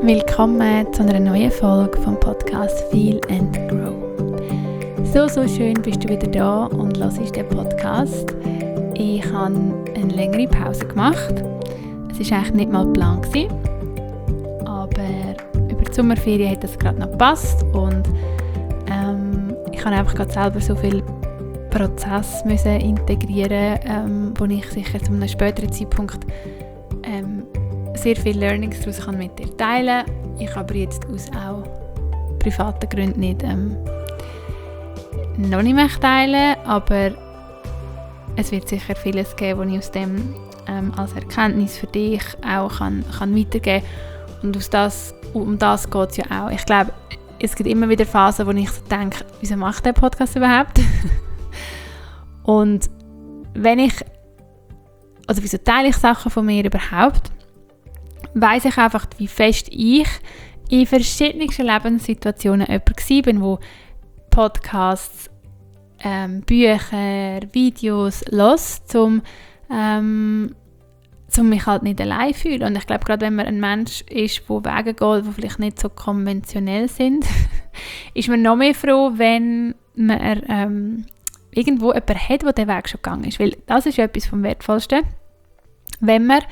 Willkommen zu einer neuen Folge vom Podcast Feel and Grow. So schön bist du wieder da und hörst den Podcast. Ich habe eine längere Pause gemacht. Es war eigentlich nicht mal geplant, aber über die Sommerferien hat das gerade noch gepasst und ich habe einfach gerade selber so viel Prozess müssen integrieren, wo ich sicher zu einem späteren Zeitpunkt sehr viele Learnings daraus mit dir teilen kann. Ich aber jetzt aus auch privaten Gründen noch nicht mehr teilen, aber es wird sicher vieles geben, was ich aus dem als Erkenntnis für dich auch kann weitergeben kann. Und um das geht es ja auch. Ich glaube, es gibt immer wieder Phasen, wo ich so denke, wieso macht der Podcast überhaupt? Und wieso teile ich Sachen von mir überhaupt? Weiss ich einfach, wie fest ich in verschiedensten Lebenssituationen jemand war, wo Podcasts, Bücher, Videos hört, um mich halt nicht allein zu fühlen. Und ich glaube, gerade wenn man ein Mensch ist, der Wege geht, die vielleicht nicht so konventionell sind, ist man noch mehr froh, wenn man irgendwo jemanden hat, der den Weg schon gegangen ist. Weil das ist etwas vom Wertvollsten. Wenn man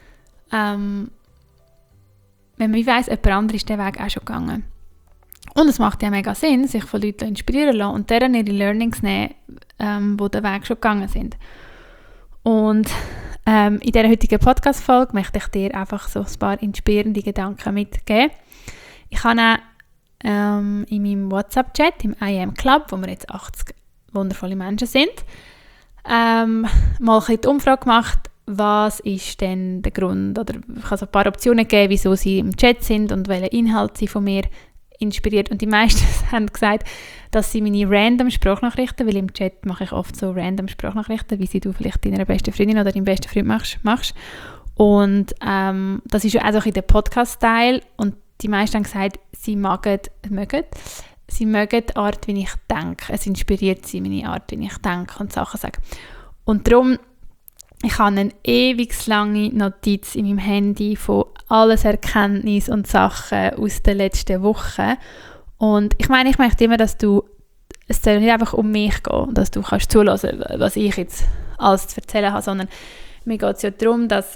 wie weiss, jemand anderes ist den Weg auch schon gegangen. Und es macht ja mega Sinn, sich von Leuten inspirieren zu lassen und deren ihre Learnings nehmen, die den Weg schon gegangen sind. Und in dieser heutigen Podcast-Folge möchte ich dir einfach so ein paar inspirierende Gedanken mitgeben. Ich habe auch in meinem WhatsApp-Chat, im IM Club, wo wir jetzt 80 wundervolle Menschen sind, mal ein bisschen die Umfrage gemacht, was ist denn der Grund, oder ich habe so ein paar Optionen gegeben, wieso sie im Chat sind und welche Inhalte sie von mir inspiriert. Und die meisten haben gesagt, dass sie meine random Sprachnachrichten, weil im Chat mache ich oft so random Sprachnachrichten, wie sie du vielleicht deiner besten Freundin oder deinem besten Freund machst. Und das ist ja auch so ein der Podcast-Style. Und die meisten haben gesagt, sie mögen die Art, wie ich denke. Es inspiriert sie, meine Art, wie ich denke und Sachen sage. Und darum, ich habe eine ewig lange Notiz in meinem Handy von alles Erkenntnis und Sachen aus den letzten Wochen. Und ich möchte immer, dass es soll nicht einfach um mich gehen, dass du kannst zuhören, was ich jetzt alles zu erzählen habe, sondern mir geht es ja darum, dass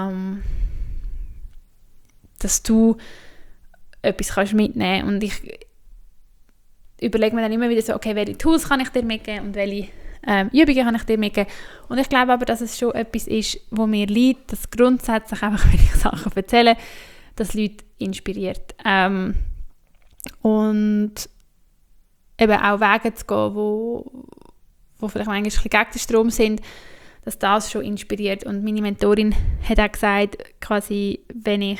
du etwas kannst mitnehmen kannst. Und ich überlege mir dann immer wieder so, okay, welche Tools kann ich dir mitgeben und welche Übungen kann ich dir mitgeben. Und ich glaube aber, dass es schon etwas ist, wo mir liegt, dass grundsätzlich einfach, wenn ich Sachen erzähle, dass Leute inspiriert. Und eben auch Wege zu gehen, wo vielleicht manchmal ein bisschen gegen den Strom sind, dass das schon inspiriert. Und meine Mentorin hat auch gesagt, quasi, wenn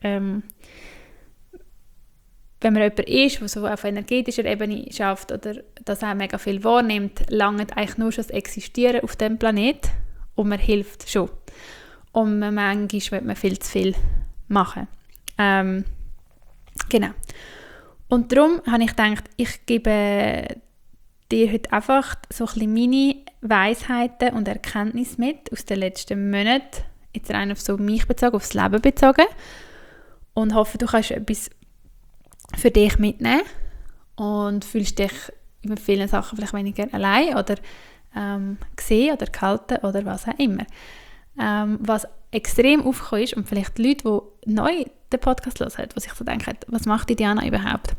man jemand ist, der so auf energetischer Ebene schafft oder das auch mega viel wahrnimmt, langt eigentlich nur schon das Existieren auf diesem Planet und man hilft schon. Und manchmal will man viel zu viel machen. Genau. Und darum habe ich gedacht, ich gebe dir heute einfach so ein bisschen meine Weisheiten und Erkenntnisse mit aus den letzten Monaten, jetzt rein auf so mich bezogen, aufs Leben bezogen, und hoffe, du kannst etwas für dich mitnehmen und fühlst dich über viele Sachen vielleicht weniger allein oder gesehen oder gehalten oder was auch immer. Was extrem aufgekommen ist und vielleicht die Leute, die neu den Podcast hören, die sich so denken, was macht die Diana überhaupt?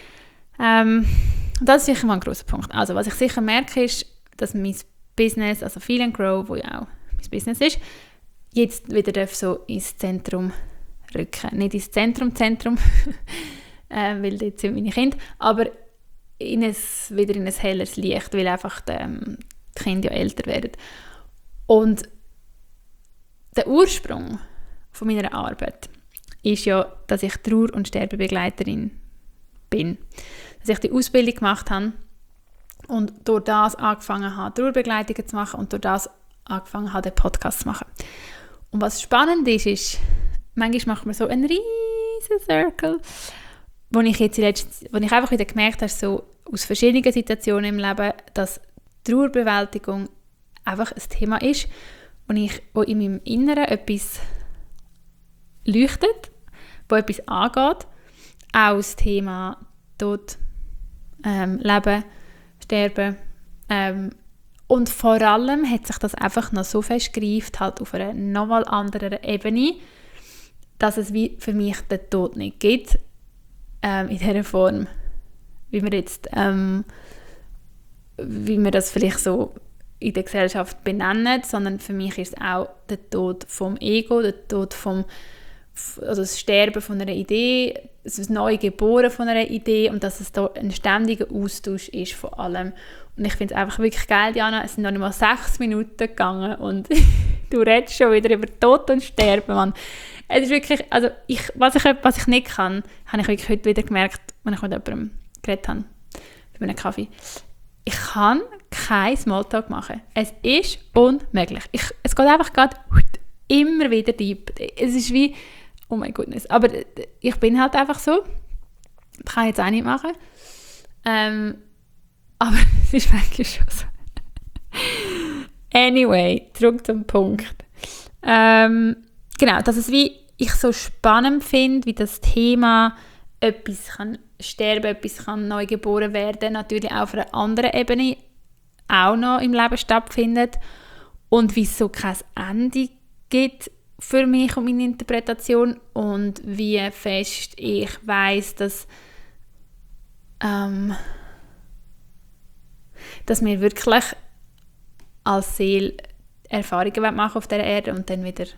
Das ist sicher mal ein grosser Punkt. Also was ich sicher merke ist, dass mein Business, also Feel and Grow, wo ja auch mein Business ist, jetzt wieder so ins Zentrum rücken. Nicht ins Zentrum, weil dort sind meine Kinder, aber wieder in ein helleres Licht, weil einfach die Kinder ja älter werden. Und der Ursprung von meiner Arbeit ist ja, dass ich Trauer- und Sterbebegleiterin bin. Dass ich die Ausbildung gemacht habe und durch das angefangen habe, Trauerbegleitungen zu machen und durch das angefangen habe, den Podcast zu machen. Und was spannend ist, manchmal macht man so einen riesen Circle, wo ich einfach wieder gemerkt habe, so aus verschiedenen Situationen im Leben, dass Trauerbewältigung einfach ein Thema ist, wo in meinem Inneren etwas leuchtet, wo etwas angeht. Auch das Thema Tod, Leben, Sterben. Und vor allem hat sich das einfach noch so festgereift, halt auf einer nochmal anderen Ebene, dass es wie für mich den Tod nicht gibt, in dieser Form, wie wir das vielleicht so in der Gesellschaft benennen, sondern für mich ist es auch der Tod vom Ego, der Tod also das Sterben von einer Idee, das Neugeboren von einer Idee und dass es da ein ständiger Austausch ist von allem. Und ich finde es einfach wirklich geil, Diana, es sind noch nicht mal 6 Minuten gegangen und du redest schon wieder über Tod und Sterben, Mann. Es ist wirklich, also was ich nicht kann, habe ich wirklich heute wieder gemerkt, wenn ich mit jemandem geredet habe, bei einem Kaffee. Ich kann keinen Smalltalk machen. Es ist unmöglich. Es geht einfach gerade immer wieder deep. Es ist wie, oh mein Gott, aber ich bin halt einfach so. Das kann ich jetzt auch nicht machen. Aber es ist wirklich schon so. Anyway, zurück zum Punkt. Genau, dass es wie ich so spannend finde, wie das Thema etwas kann sterben, etwas kann neu geboren werden, natürlich auch auf einer anderen Ebene auch noch im Leben stattfindet und wie es so kein Ende gibt für mich und meine Interpretation und wie fest ich weiss, dass wir wirklich als Seele Erfahrungen machen auf dieser Erde und dann wieder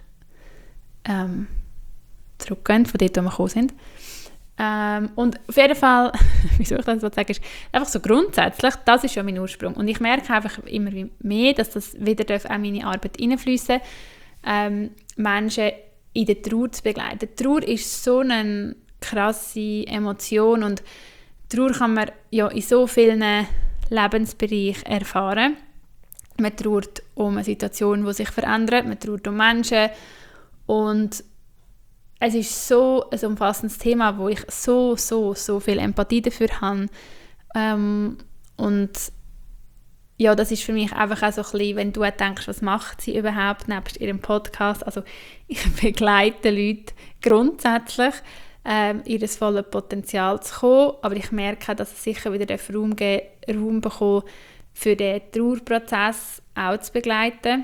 zurückgehen, von dort, wo wir gekommen sind. Und auf jeden Fall, wieso ich das so sage, ist einfach so grundsätzlich, das ist ja mein Ursprung. Und ich merke einfach immer mehr, dass das wieder auch in meine Arbeit hineinfliessen darf, Menschen in der Trauer zu begleiten. Trauer ist so eine krasse Emotion und Trauer kann man ja in so vielen Lebensbereichen erfahren. Man trauert um eine Situation, die sich verändert, man trauert um Menschen und es ist so ein umfassendes Thema, wo ich so viel Empathie dafür habe. Und ja, das ist für mich einfach auch so ein bisschen, wenn du denkst, was macht sie überhaupt nebst ihrem Podcast. Also ich begleite Leute grundsätzlich, ihr volles Potenzial zu kommen, aber ich merke, dass es sicher wieder Raum bekommt, für den Trauerprozess auch zu begleiten.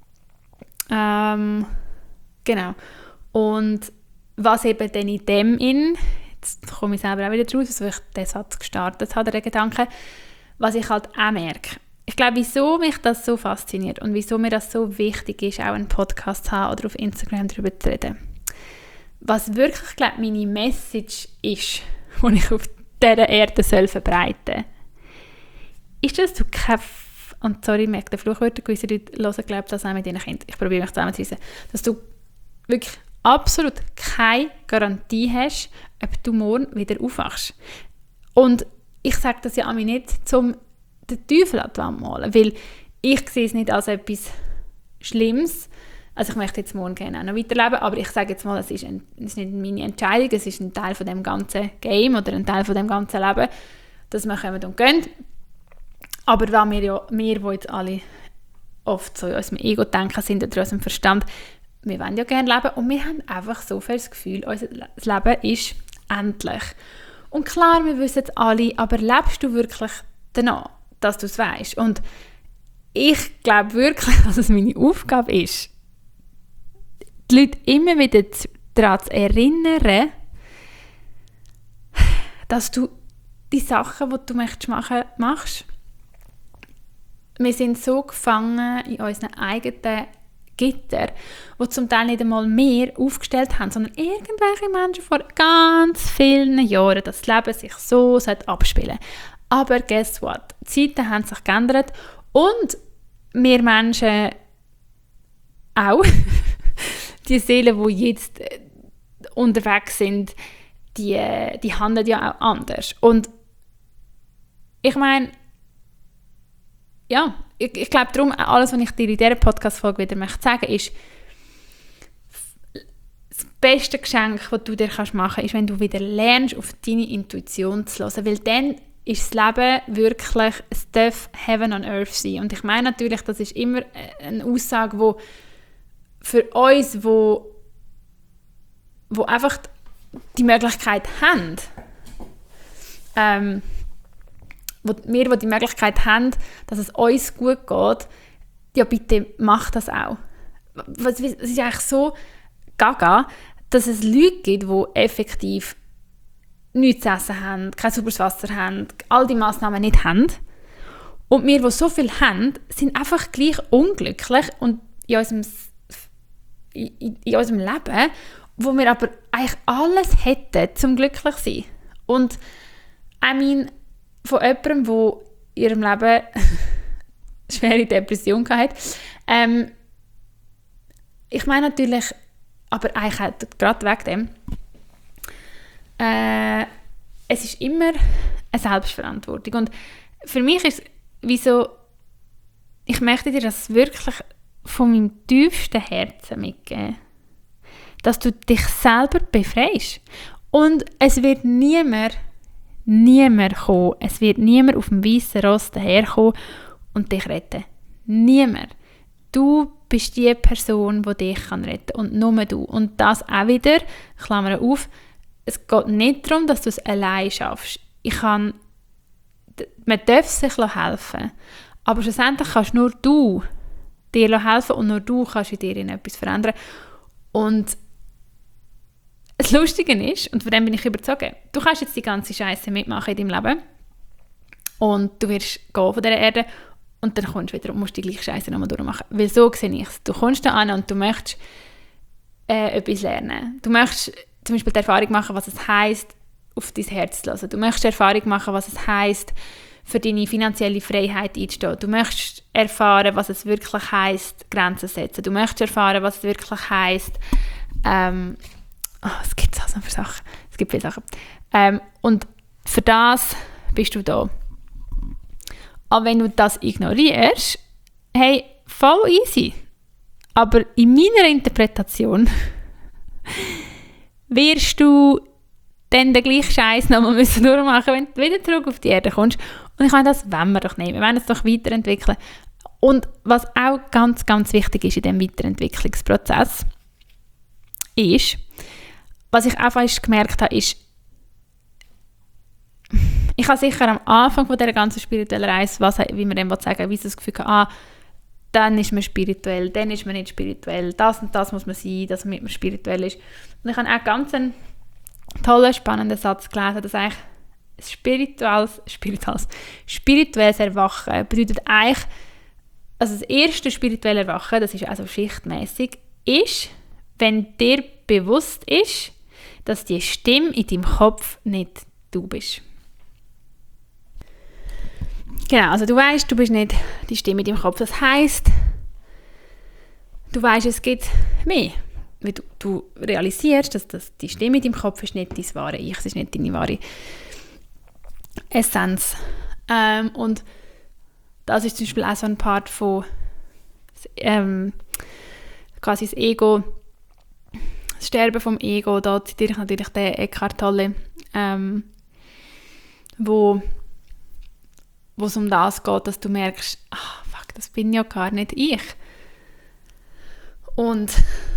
Genau. Und was eben dann in dem jetzt komme ich selber auch wieder draus, also ich den Satz gestartet habe, der Gedanke, was ich halt auch merke. Ich glaube, wieso mich das so fasziniert und wieso mir das so wichtig ist, auch einen Podcast zu haben oder auf Instagram darüber zu reden. Was wirklich, glaube ich, meine Message ist, die ich auf dieser Erde verbreiten soll, ist, dass du und sorry, ich merke den Fluchwörter, gewisse Leute hören, glaube ich, das auch mit ihren Kindern. Ich probiere mich zusammenzuweisen, dass du wirklich absolut keine Garantie hast, ob du morgen wieder aufwachst. Und ich sage das ja an mich nicht, um den Teufel an die Wand zu malen, weil ich sehe es nicht als etwas Schlimmes. Also ich möchte jetzt morgen gerne auch noch weiterleben, aber ich sage jetzt mal, es ist nicht meine Entscheidung, es ist ein Teil von dem ganzen Game oder ein Teil von dem ganzen Leben, dass wir kommen und gehen. Aber da wir, die jetzt alle oft so in unserem Ego denken sind oder in unserem Verstand, wir wollen ja gerne leben und wir haben einfach so viel das Gefühl, unser Leben ist endlich. Und klar, wir wissen es alle, aber lebst du wirklich danach, dass du es weißt? Und ich glaube wirklich, dass es meine Aufgabe ist, die Leute immer wieder daran zu erinnern, dass du die Sachen, die du machen möchtest, machst. Wir sind so gefangen in unseren eigenen Gitter, die zum Teil nicht einmal mehr aufgestellt haben, sondern irgendwelche Menschen vor ganz vielen Jahren, dass das Leben sich so abspielen sollte. Aber guess what? Die Zeiten haben sich geändert und wir Menschen auch, die Seelen, die jetzt unterwegs sind, die handeln ja auch anders. Und ich meine, ja, ich glaube darum, alles, was ich dir in dieser Podcast-Folge wieder möchte sagen, ist, das beste Geschenk, das du dir machen kannst, ist, wenn du wieder lernst, auf deine Intuition zu hören, weil dann ist das Leben wirklich, es darf Heaven on Earth sein. Und ich meine natürlich, das ist immer eine Aussage, die für uns, wo einfach die Möglichkeit haben, wir, die die Möglichkeit haben, dass es uns gut geht, ja bitte macht das auch. Es ist eigentlich so gaga, dass es Leute gibt, die effektiv nichts zu essen haben, kein sauberes Wasser haben, all die Massnahmen nicht haben. Und wir, die so viel haben, sind einfach gleich unglücklich und in unserem Leben, wo wir aber eigentlich alles hätten, zum glücklich zu sein. Und von jemandem, der in ihrem Leben schwere Depression hatte, ich meine natürlich, aber eigentlich auch gerade wegen dem, es ist immer eine Selbstverantwortung. Und für mich ist es wie so, ich möchte dir das wirklich von meinem tiefsten Herzen mitgeben, dass du dich selber befreist. Und es wird niemand kommen, es wird niemand auf dem weißen Ross daherkommen und dich retten. Niemand. Du bist die Person, die dich retten kann und nur du. Und das auch wieder, Klammer auf, es geht nicht darum, dass du es allein schaffst. Man darf sich helfen, aber schlussendlich kannst nur du dir helfen und nur du kannst in dir etwas verändern. Und das Lustige ist, und von dem bin ich überzeugt, du kannst jetzt die ganze Scheiße mitmachen in deinem Leben und du wirst gehen von dieser Erde und dann kommst du wieder und musst die gleiche Scheiße nochmal durchmachen. Weil so sehe ich es. Du kommst da an und du möchtest etwas lernen. Du möchtest zum Beispiel die Erfahrung machen, was es heisst, auf dein Herz zu hören. Du möchtest die Erfahrung machen, was es heisst, für deine finanzielle Freiheit einzustehen. Du möchtest erfahren, was es wirklich heisst, Grenzen zu setzen. Du möchtest erfahren, was es wirklich heisst, es gibt so viele Sachen. Es gibt viele Sachen. Und für das bist du da. Aber wenn du das ignorierst, hey, voll easy. Aber in meiner Interpretation wirst du dann den gleichen Scheiß nochmal durchmachen, wenn du wieder zurück auf die Erde kommst. Und ich meine, das wollen wir doch nicht. Wir wollen es doch weiterentwickeln. Und was auch ganz, ganz wichtig ist in diesem Weiterentwicklungsprozess, ist, was ich auch fast gemerkt habe, ist, ich habe sicher am Anfang von dieser ganzen spirituellen Reise, wie man dem sagen, wie ich das Gefühl habe, dann ist man spirituell, dann ist man nicht spirituell, das und das muss man sein, dass man spirituell ist. Und ich habe auch ganz einen tollen, spannenden Satz gelesen, dass eigentlich spirituelles Erwachen bedeutet eigentlich, also das erste spirituelle Erwachen, das ist also schichtmäßig, ist, wenn dir bewusst ist, dass die Stimme in deinem Kopf nicht du bist. Genau, also du weißt, du bist nicht die Stimme in deinem Kopf. Das heisst, du weißt, es gibt mehr. Weil du realisierst, dass die Stimme in deinem Kopf ist nicht dein wahre Ich, es ist nicht deine wahre Essenz. Und das ist zum Beispiel auch so ein Part von quasi das Ego, das Sterben vom Ego. Da zitiere ich natürlich den Eckhart Tolle, wo es um das geht, dass du merkst, fuck, das bin ja gar nicht ich. Und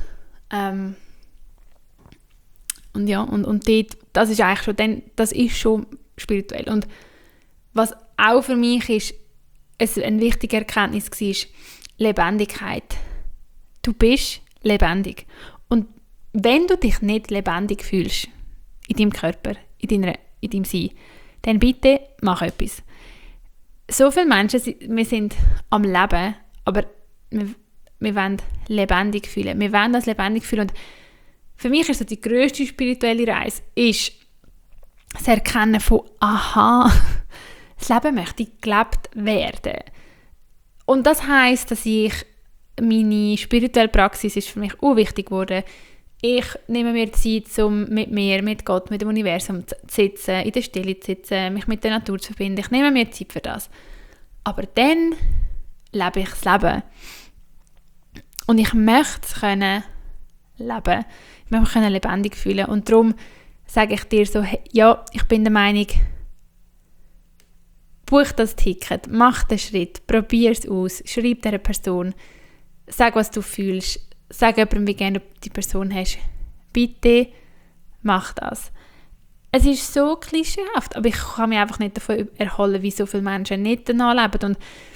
ja, und dort, das ist eigentlich schon, das ist schon spirituell. Und was auch für mich ist, eine wichtige Erkenntnis war, Lebendigkeit. Du bist lebendig. Und wenn du dich nicht lebendig fühlst, in deinem Körper, in deinem Sein, dann bitte mach etwas. So viele Menschen, wir sind am Leben, aber wir wollen lebendig fühlen. Wir wollen das lebendig fühlen. Und für mich ist so die grösste spirituelle Reise, ist das Erkennen von, das Leben möchte gelebt werden. Und das heisst, dass meine spirituelle Praxis ist für mich auch wichtig geworden. Ich nehme mir Zeit, um mit mir, mit Gott, mit dem Universum zu sitzen, in der Stille zu sitzen, mich mit der Natur zu verbinden. Ich nehme mir Zeit für das. Aber dann lebe ich das Leben. Und ich möchte es können leben. Ich möchte mich können lebendig fühlen. Und darum sage ich dir so, ja, ich bin der Meinung, buch das Ticket, mach den Schritt, probier es aus, schreib dieser Person, sag, was du fühlst, sag jemandem, wie gerne du die Person hast. Bitte mach das. Es ist so klischeehaft, aber ich kann mich einfach nicht davon erholen, wie so viele Menschen nicht danach leben.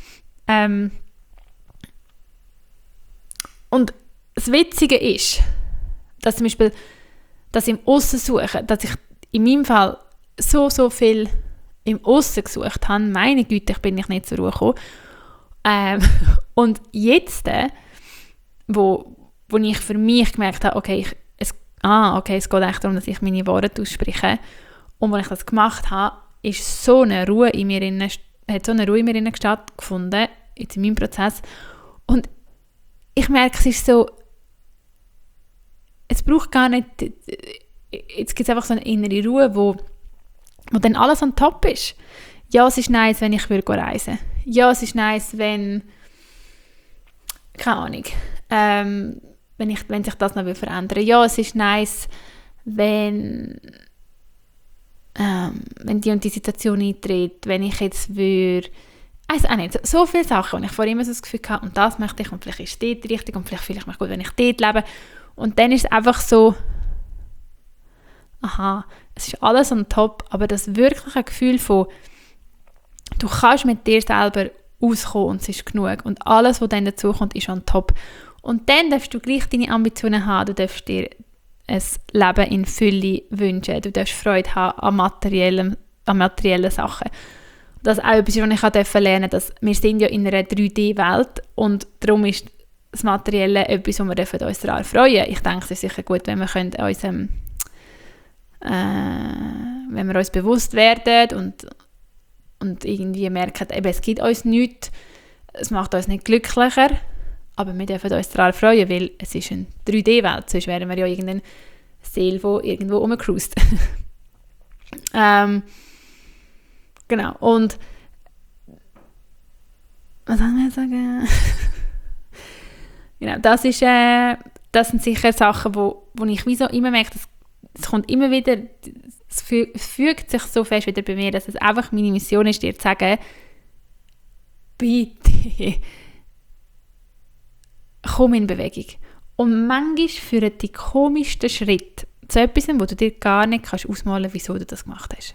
Und das Witzige ist, dass zum Beispiel das im Aussen suchen, dass ich in meinem Fall so viel im Aussen gesucht habe, meine Güte, ich bin nicht zur Ruhe gekommen. Und jetzt, wo ich für mich gemerkt habe, okay, es geht echt darum, dass ich meine Worte ausspreche. Und als ich das gemacht habe, ist so eine Ruhe in mir stattgefunden, jetzt in meinem Prozess. Und ich merke, es ist so, es braucht gar nicht, jetzt gibt es einfach so eine innere Ruhe, wo dann alles on top ist. Ja, es ist nice, wenn ich reisen würde. Ja, es ist nice, wenn, keine Ahnung, wenn sich das noch verändern will. Ja, es ist nice, wenn die und die Situation eintritt, wenn ich jetzt würde, also auch nicht, so viele Sachen, und ich vorher immer so das Gefühl hatte, und das möchte ich, und vielleicht ist es dort richtig, und vielleicht fühle ich mich gut, wenn ich dort lebe. Und dann ist es einfach so, aha, es ist alles on top, aber das wirkliche Gefühl von, du kannst mit dir selber auskommen und es ist genug. Und alles, was dann dazu kommt, ist on top. Und dann darfst du gleich deine Ambitionen haben, du darfst dir ein Leben in Fülle wünschen, du darfst Freude haben an materiellen Sachen. Das ist auch etwas, was ich lernen durfte, dass wir sind ja in einer 3D-Welt und darum ist das Materielle etwas, wo wir uns daran freuen. Ich denke, es ist sicher gut, wenn wir uns, wenn wir uns bewusst werden und irgendwie merken, eben, es gibt uns nichts, es macht uns nicht glücklicher, aber wir dürfen uns daran freuen, weil es ist eine 3D-Welt, sonst wären wir ja irgendeine Seele, die irgendwo rumcruist. Genau, und was soll ich sagen? Genau, das sind sicher Sachen, wo ich wie so immer merke, es kommt immer wieder, es fügt sich so fest wieder bei mir, dass es einfach meine Mission ist, dir zu sagen, bitte, komm in Bewegung. Und manchmal führen die komischsten Schritte zu etwas, wo du dir gar nicht ausmalen kannst, wieso du das gemacht hast.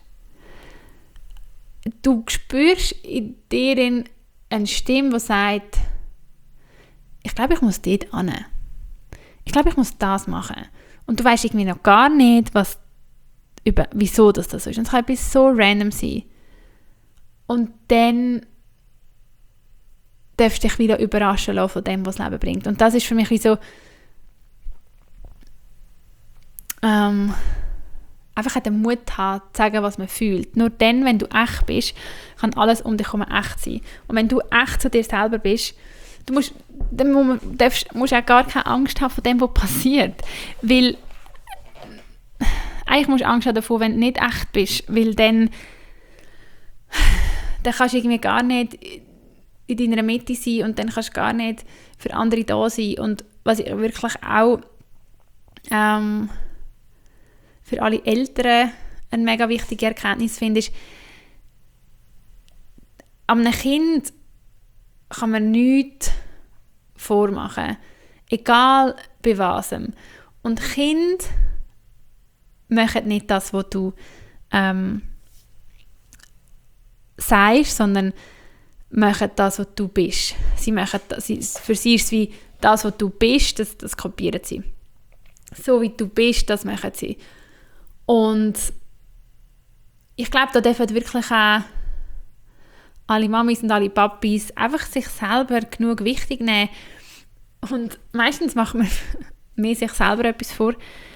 Du spürst in dir eine Stimme, die sagt, ich glaube, ich muss dort hin. Ich glaube, ich muss das machen. Und du weißt irgendwie noch gar nicht, wieso das so ist. Und es kann etwas so random sein. Und dann darfst du dich wieder überraschen lassen von dem, was das Leben bringt. Und das ist für mich wie so einfach den Mut haben, zu sagen, was man fühlt. Nur dann, wenn du echt bist, kann alles um dich herum echt sein. Und wenn du echt zu dir selber bist, musst du auch gar keine Angst haben vor dem, was passiert. Weil eigentlich musst du Angst haben davor, wenn du nicht echt bist. Weil dann kannst du irgendwie gar nicht in deiner Mitte sein und dann kannst du gar nicht für andere da sein. Und was ich wirklich auch für alle Eltern eine mega wichtige Erkenntnis finde, ist, einem Kind kann man nichts vormachen. Egal bei was. Und Kinder machen nicht das, was du sagst, sondern machen das, was du bist. Für sie ist es wie das, was du bist, das kopieren sie. So wie du bist, das machen sie. Und ich glaube, da dürfen wirklich auch alle Mamis und alle Papis einfach sich selber genug wichtig nehmen. Und meistens macht man mir sich selber etwas vor.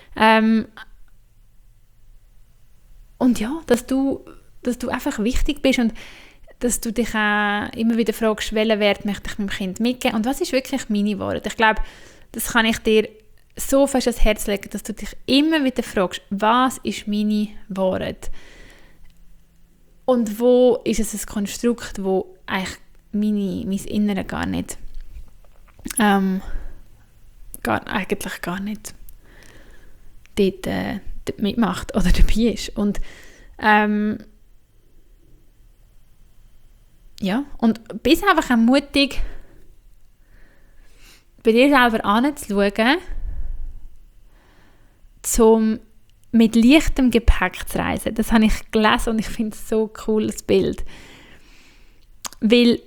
Und ja, dass du einfach wichtig bist und dass du dich auch immer wieder fragst, welchen Wert möchte ich meinem Kind mitgeben und was ist wirklich meine Wahrheit. Ich glaube, das kann ich dir so fest ans Herz legen, dass du dich immer wieder fragst, was ist meine Wahrheit? Und wo ist es ein Konstrukt, wo eigentlich mein Innere gar nicht dort mitmacht oder dabei ist. Und ja, und bist einfach mutig, bei dir selber anzuschauen, um mit leichtem Gepäck zu reisen. Das habe ich gelesen und ich finde es so cool, das Bild. Weil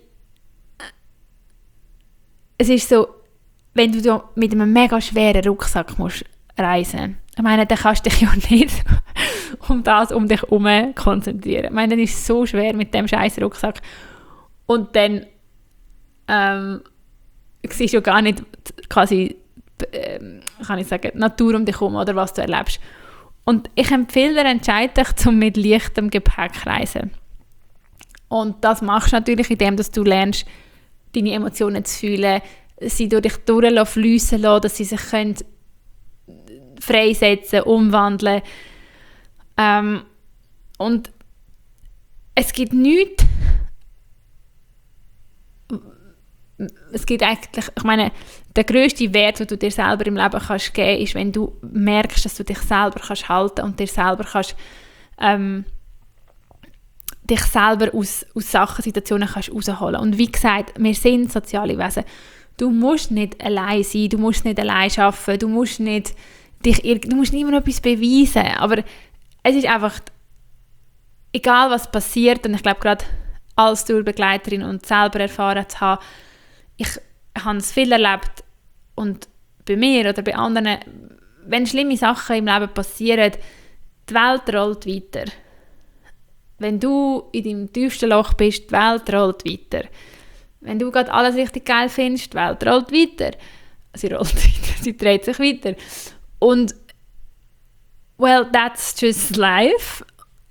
es ist so, wenn du mit einem mega schweren Rucksack musst reisen, ich meine, dann kannst du dich ja nicht um dich herum konzentrieren. Ich meine, dann ist es so schwer mit dem scheiß Rucksack. Und dann siehst du gar nicht quasi, kann ich sagen, die Natur um dich herum oder was du erlebst. Und ich empfehle dir, entscheide dich, zum mit leichtem Gepäck reisen. Und das machst du natürlich, indem dass du lernst, deine Emotionen zu fühlen, sie durch dich fliessen lassen, dass sie sich können freisetzen, umwandeln. Und es gibt nichts, es gibt eigentlich, ich meine, der grösste Wert, den du dir selber im Leben kannst geben, ist, wenn du merkst, dass du dich selber kannst halten und dir selber kannst, dich selber aus Sachen, Situationen kannst rausholen. Und wie gesagt, wir sind soziale Wesen. Du musst nicht allein sein, du musst nicht allein arbeiten, du musst nicht niemandem etwas beweisen, aber es ist einfach, egal was passiert, und ich glaube gerade als Tourbegleiterin und selber erfahren zu haben, ich habe es viel erlebt und bei mir oder bei anderen, wenn schlimme Sachen im Leben passieren, die Welt rollt weiter. Wenn du in deinem tiefsten Loch bist, die Welt rollt weiter. Wenn du gerade alles richtig geil findest, die Welt rollt weiter. Sie rollt weiter, sie dreht sich weiter. Und well, that's just life.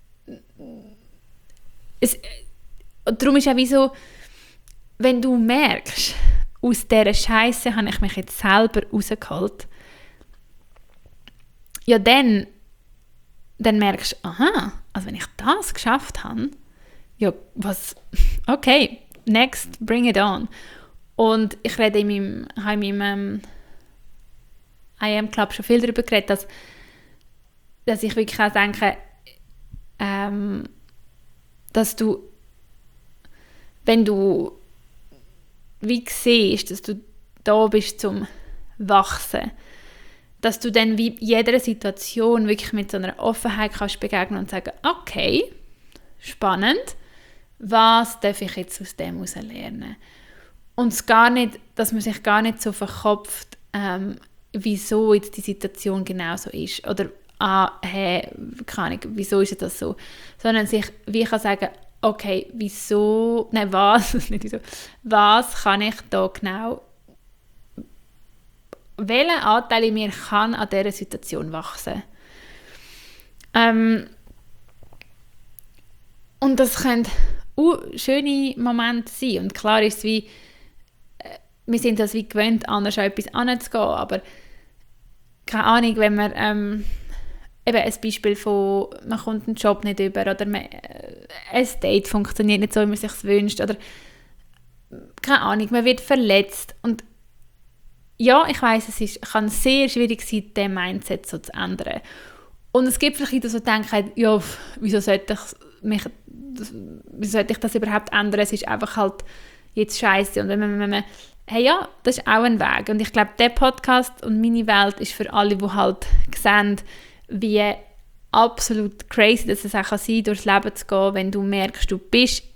Und darum ist ja wie so, wenn du merkst, aus dieser Scheiße habe ich mich jetzt selber rausgeholt, ja dann merkst du, aha, also wenn ich das geschafft habe, ja, was, okay, next, bring it on. Und ich rede in meinem IM Club schon viel darüber geredet, dass ich wirklich auch denke, dass du, wenn du wie siehst, dass du da bist zum Wachsen, dass du dann wie jeder Situation wirklich mit so einer Offenheit kannst begegnen und sagen, okay, spannend, was darf ich jetzt aus dem heraus lernen? Und es gar nicht, dass man sich gar nicht so verkopft, wieso jetzt die Situation genau so ist oder keine Ahnung, wieso ist das so, sondern sich wie kann sagen, okay, was kann ich da genau, welcher Anteil in mir kann an dieser Situation wachsen. Und das können schöne Momente sein. Und klar ist es wie, wir sind das wie gewöhnt, anders an etwas anzugehen, aber keine Ahnung, wenn man eben ein Beispiel von, man kommt einen Job nicht über oder ein Date funktioniert nicht so, wie man es sich wünscht oder keine Ahnung, man wird verletzt und ja, ich weiss, kann sehr schwierig sein, den Mindset so zu ändern. Und es gibt vielleicht Leute, die denken, ja, wieso sollte ich das überhaupt ändern? Es ist einfach halt jetzt scheiße. Und wenn man hey ja, das ist auch ein Weg. Und ich glaube, der Podcast und meine Welt ist für alle, die halt sehen, wie absolut crazy dass es auch sein kann, durchs Leben zu gehen, wenn du merkst, du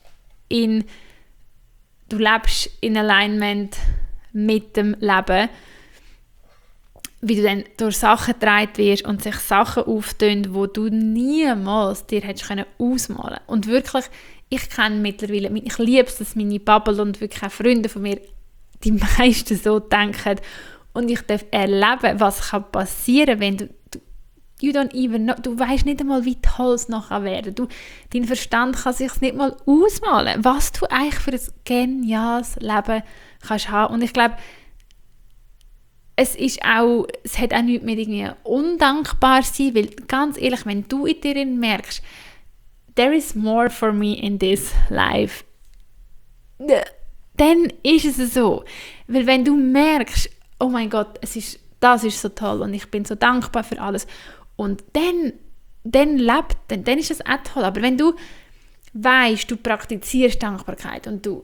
lebst in Alignment mit dem Leben, wie du dann durch Sachen getragen wirst und sich Sachen auftun, wo du niemals dir hättest ausmalen können. Und wirklich, ich kenne mittlerweile, ich liebe es, dass meine Bubble und wirklich auch Freunde von mir, die meisten so denken und ich darf erleben, was kann passieren, wenn du you don't even know, du weißt nicht einmal, wie toll es nachher werden. Dein Verstand kann sich nicht mal ausmalen, was du eigentlich für ein geniales Leben kannst haben. Und ich glaube, es hat auch nichts mit irgendwie undankbar sein, weil ganz ehrlich, wenn du in dir merkst, there is more for me in this life, dann ist es so. Weil wenn du merkst, oh mein Gott, das ist so toll und ich bin so dankbar für alles, und dann ist es auch toll. Aber wenn du weißt, du praktizierst Dankbarkeit und du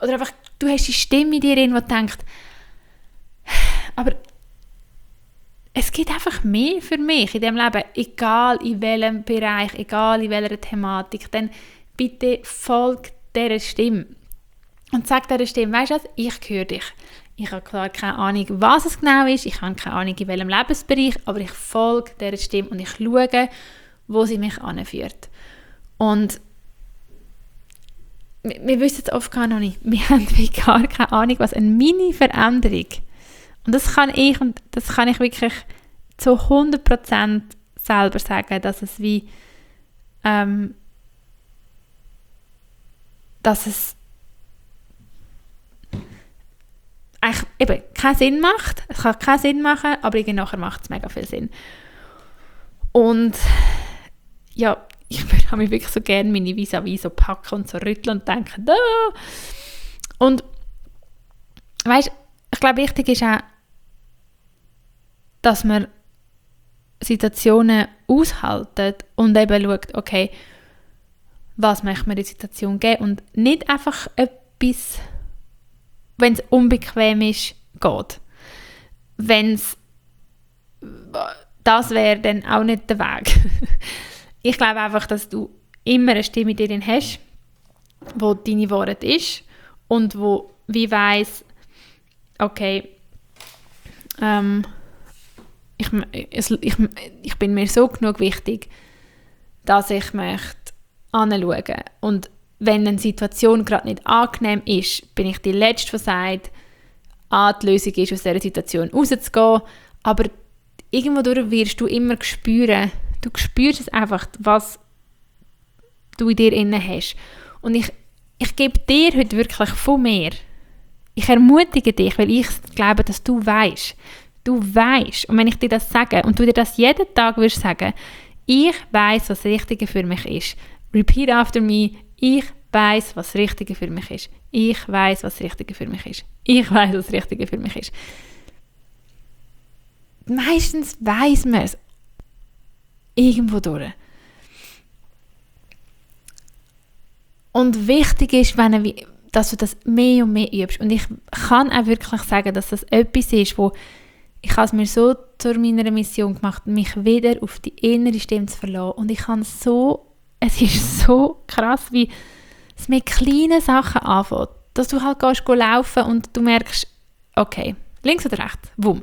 hast die Stimme in dir, die denkt, aber es gibt einfach mehr für mich in diesem Leben, egal in welchem Bereich, egal in welcher Thematik, dann bitte folg dieser Stimme. Und sag dieser Stimme, weißt du was, ich höre dich. Ich habe klar keine Ahnung, was es genau ist, ich habe keine Ahnung, in welchem Lebensbereich, aber ich folge dieser Stimme und ich schaue, wo sie mich anführt. Und wir wissen es oft gar noch nicht. Wir haben gar keine Ahnung, was eine Mini-Veränderung, und das kann ich wirklich zu 100% selber sagen, dass es wie dass es eigentlich eben keinen Sinn macht. Es kann keinen Sinn machen, aber nachher macht es mega viel Sinn. Und ja, ich würde mich wirklich so gerne meine Vis-à-vis so packen und so rütteln und denken, da. Und weißt, ich glaube, wichtig ist auch, dass man Situationen aushalten und eben schaut, okay, was möchte man in der Situation geben und nicht einfach etwas, wenn es unbequem ist, geht. Das wäre dann auch nicht der Weg. Ich glaube einfach, dass du immer eine Stimme in dir hast, wo deine Wahrheit ist und wo wie weiss, okay, ich bin mir so genug wichtig, dass ich möchte anschauen. Und wenn eine Situation gerade nicht angenehm ist, bin ich die Letzte, die sagt, die Lösung ist, aus dieser Situation rauszugehen. Aber irgendwo durch wirst du immer spüren, du spürst es einfach, was du in dir innen hast. Und ich gebe dir heute wirklich von mir. Ich ermutige dich, weil ich glaube, dass du weißt. Du weißt. Und wenn ich dir das sage und du dir das jeden Tag würdest sagen, ich weiss, was das Richtige für mich ist. Repeat after me. Ich weiss, was das Richtige für mich ist. Ich weiss, was das Richtige für mich ist. Ich weiss, was das Richtige für mich ist. Meistens weiss man es. Irgendwo durch. Und wichtig ist, dass du das mehr und mehr übst. Und ich kann auch wirklich sagen, dass das etwas ist, wo ich habe es mir so zu meiner Mission gemacht, mich wieder auf die innere Stimme zu verlassen. Und ich kann es ist so krass, wie es mit kleinen Sachen anfängt. Dass du halt gehst laufen und du merkst, okay, links oder rechts, wumm.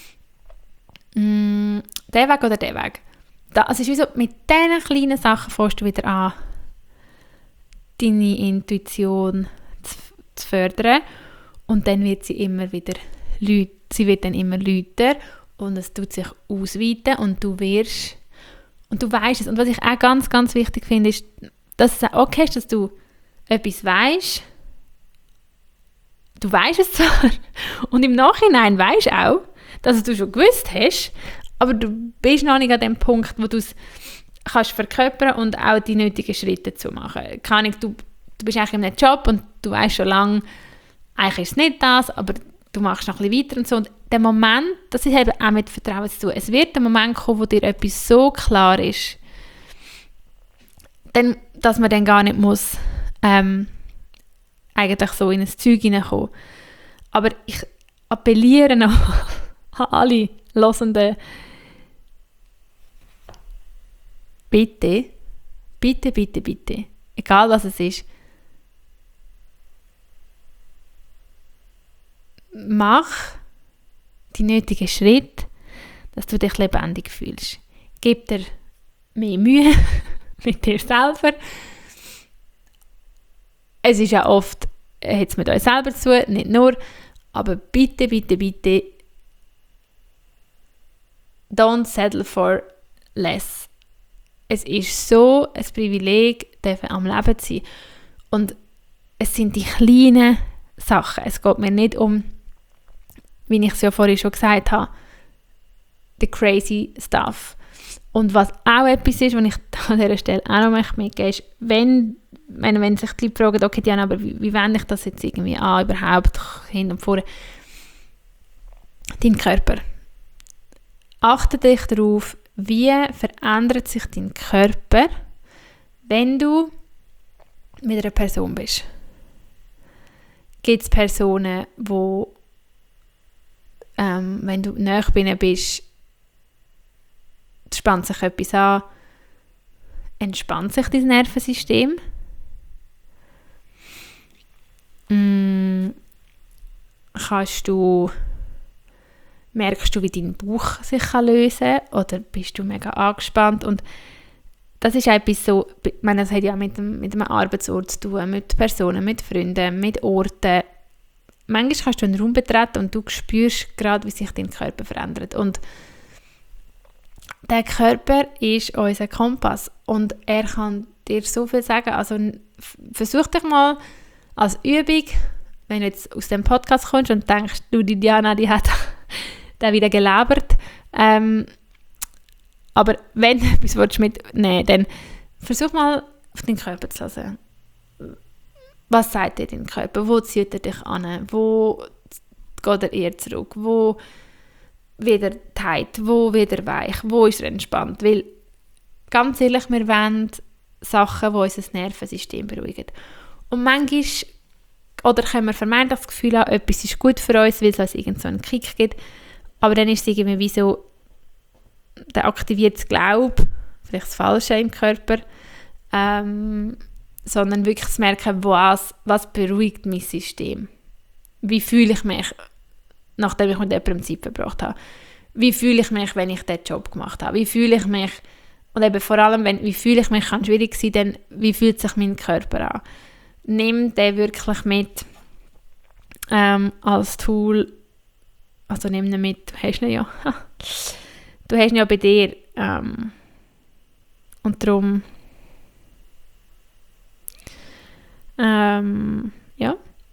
Der Weg oder der Weg. Es ist wie so, mit diesen kleinen Sachen fängst du wieder an, deine Intuition zu fördern. Und dann wird sie immer wieder sie wird dann immer lauter und es tut sich ausweiten und du weißt es. Und was ich auch ganz, ganz wichtig finde, ist, dass es auch okay ist, dass du etwas weißt. Du weißt es zwar und im Nachhinein weißt du auch, dass du schon gewusst hast, aber du bist noch nicht an dem Punkt, wo du es kannst verkörpern und auch die nötigen Schritte zu machen. Du bist eigentlich in einem Job und du weißt schon lange, eigentlich ist es nicht das, aber du machst noch ein bisschen weiter und so. Und der Moment, das ist eben auch mit Vertrauen zu tun. Es wird der Moment kommen, wo dir etwas so klar ist, dass man dann gar nicht muss eigentlich so in ein Zeug hineinkommen. Aber ich appelliere noch an alle Hörenden, bitte, bitte, bitte, bitte, egal was es ist, mach die nötigen Schritte, dass du dich lebendig fühlst. Gib dir mehr Mühe mit dir selber. Es ist ja oft, hat es mit euch selber zu tun, nicht nur, aber bitte, bitte, bitte, don't settle for less. Es ist so ein Privileg, am Leben zu sein. Und es sind die kleinen Sachen. Es geht mir nicht um, wie ich es ja vorhin schon gesagt habe, the crazy stuff. Und was auch etwas ist, was ich an dieser Stelle auch noch mitgeben möchte, ist, wenn sich die Leute fragen, okay, Diana, aber wie wende ich das jetzt irgendwie an, überhaupt, hin und vorne, dein Körper. Achte dich darauf, wie verändert sich dein Körper, wenn du mit einer Person bist. Gibt es Personen, wo wenn du nahe bei ihnen bist, spannt sich etwas an, entspannt sich dein Nervensystem. Merkst du, wie dein Bauch sich lösen kann, oder bist du mega angespannt? Und das ist etwas so, ich meine, das hat ja mit einem Arbeitsort zu tun, mit Personen, mit Freunden, mit Orten. Manchmal kannst du einen Raum betreten und du spürst gerade, wie sich dein Körper verändert. Und der Körper ist unser Kompass und er kann dir so viel sagen. Also versuch dich mal als Übung, wenn du jetzt aus dem Podcast kommst und denkst, du, die Diana, die hat da wieder gelabert. Aber wenn du etwas mitnehmen willst, dann versuch mal auf deinen Körper zu hören. Was sagt dir dein Körper? Wo zieht er dich an? Wo geht er eher zurück? Wo wird er tight? Wo wird er weich? Wo ist er entspannt? Weil, ganz ehrlich, wir wollen Sachen, die unser Nervensystem beruhigen. Und manchmal können wir vermeintlich das Gefühl haben, etwas ist gut für uns, weil es uns irgend so einen Kick gibt. Aber dann ist es irgendwie wie so der aktivierte Glaube, vielleicht das Falsche im Körper, sondern wirklich zu merken, was beruhigt mein System. Wie fühle ich mich, nachdem ich mit jemandem Zeit verbracht habe? Wie fühle ich mich, wenn ich diesen Job gemacht habe? Wie fühle ich mich, und eben vor allem, wie fühle ich mich, kann schwierig sein, denn wie fühlt sich mein Körper an? Nimm den wirklich mit als Tool, also nimm ihn mit, du hast ihn ja. Du hast ihn ja bei dir. Und darum, ja,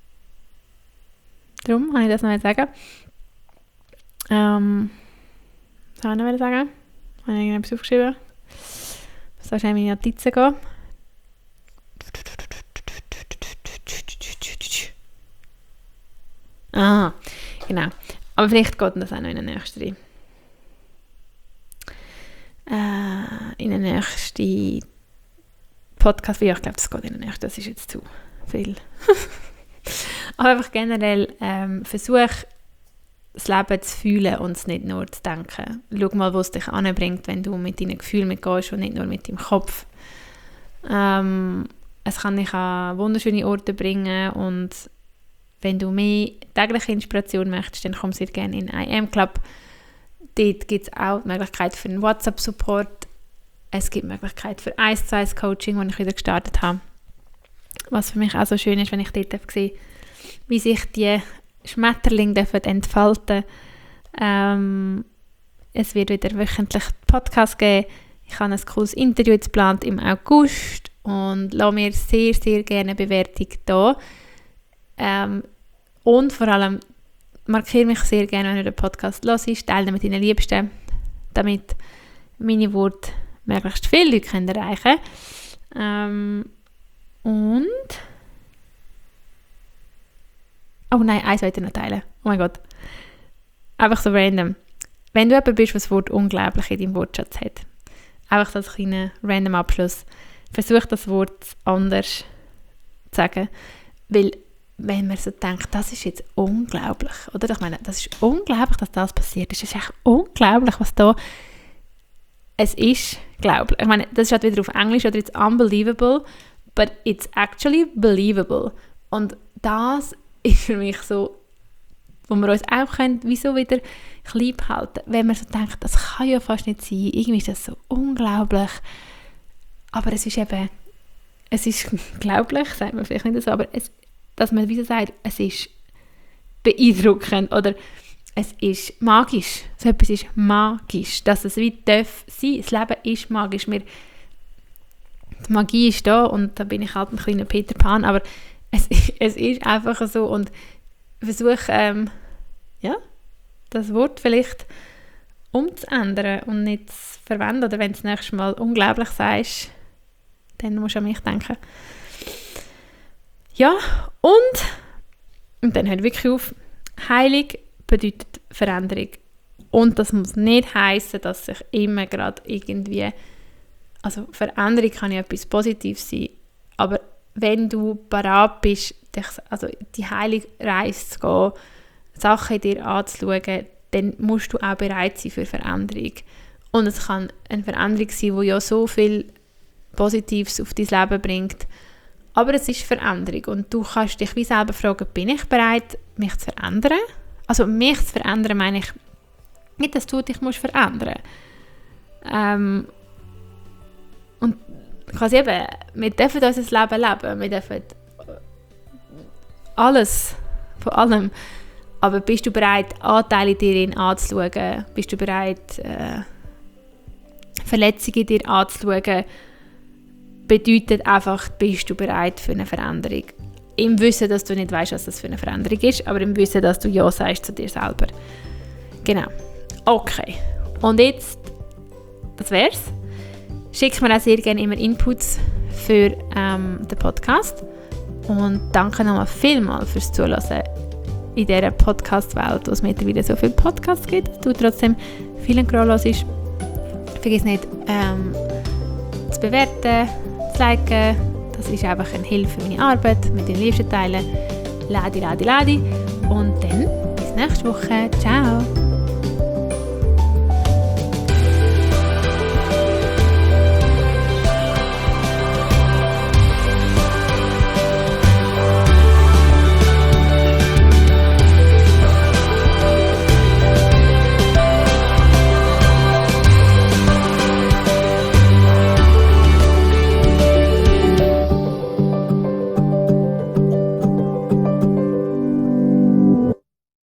darum habe ich das noch sagen. Was soll ich noch sagen? Habe ich irgendetwas aufgeschrieben? So schnell in meine Notizen gehen. Genau. Aber vielleicht geht das auch noch in den nächsten Podcast. Ja, ich glaube, das geht in den nächsten. Das ist jetzt zu viel. Aber einfach generell versuch, das Leben zu fühlen und es nicht nur zu denken. Schau mal, wo es dich anbringt, wenn du mit deinen Gefühlen mitgehst und nicht nur mit deinem Kopf. Es kann dich an wunderschöne Orte bringen, und wenn du mehr tägliche Inspiration möchtest, dann komm sehr gerne in IM Club. Dort gibt es auch die Möglichkeit für einen WhatsApp-Support. Es gibt die Möglichkeit für 1-zu-1-Coaching, das ich wieder gestartet habe. Was für mich auch so schön ist, wenn ich dort sehe, wie sich die Schmetterlinge entfalten dürfen. Es wird wieder wöchentlich Podcast geben. Ich habe ein cooles Interview jetzt geplant im August und lasse mir sehr, sehr gerne eine Bewertung da. Und vor allem markiere mich sehr gerne, wenn du den Podcast hörst, teile mit deinen Liebsten, damit meine Worte möglichst viele Leute erreichen können. Oh nein, eins wollte ich noch teilen. Oh mein Gott. Einfach so random. Wenn du jemand bist, der das Wort unglaublich in deinem Wortschatz hat, einfach so als kleiner random Abschluss, versuch das Wort anders zu sagen, weil wenn man so denkt, das ist jetzt unglaublich, oder? Ich meine, das ist unglaublich, dass das passiert ist. Es ist echt unglaublich, was da... Es ist glaublich. Ich meine, das ist halt wieder auf Englisch, oder it's unbelievable, but it's actually believable. Und das ist für mich so, wo wir uns auch können, wieso wieder klein halten, wenn man so denkt, das kann ja fast nicht sein, irgendwie ist das so unglaublich. Aber es ist eben, es ist glaublich, sagt man vielleicht nicht so, aber dass man wie so sagt, es ist beeindruckend oder es ist magisch. So etwas ist magisch, dass es wie darf sein. Das Leben ist magisch. Die Magie ist da und da bin ich halt ein kleiner Peter Pan, aber es ist einfach so und versuche, das Wort vielleicht umzuändern und nicht zu verwenden. Oder wenn du das nächste Mal unglaublich sagst, dann musst du an mich denken. Ja, und dann hört wirklich auf, Heilung bedeutet Veränderung. Und das muss nicht heissen, dass sich immer gerade irgendwie, also Veränderung kann ja etwas Positives sein, aber wenn du bereit bist, also die Heilungsreise zu gehen, Sachen in dir anzuschauen, dann musst du auch bereit sein für Veränderung. Und es kann eine Veränderung sein, die ja so viel Positives auf dein Leben bringt. Aber es ist Veränderung und du kannst dich wie selber fragen, bin ich bereit, mich zu verändern? Also mich zu verändern meine ich nicht, dass du dich musst verändern. Und quasi eben, wir dürfen unser Leben leben, wir dürfen alles, von allem. Aber bist du bereit, Anteile in dir anzuschauen? Bist du bereit, Verletzungen in dir anzuschauen? Bedeutet einfach, bist du bereit für eine Veränderung. Im Wissen, dass du nicht weißt, was das für eine Veränderung ist, aber im Wissen, dass du Ja sagst zu dir selber. Genau. Okay. Und jetzt, das wär's. Schick mir auch sehr gerne immer Inputs für den Podcast. Und danke nochmal vielmals fürs Zuhören in dieser Podcast-Welt, wo es mittlerweile so viele Podcasts gibt, dass du trotzdem vielen Grau hörst. Vergiss nicht, zu bewerten, zu liken. Das ist einfach eine Hilfe für meine Arbeit, mit den liebsten Teilen. Ladi. Und dann bis nächste Woche. Ciao!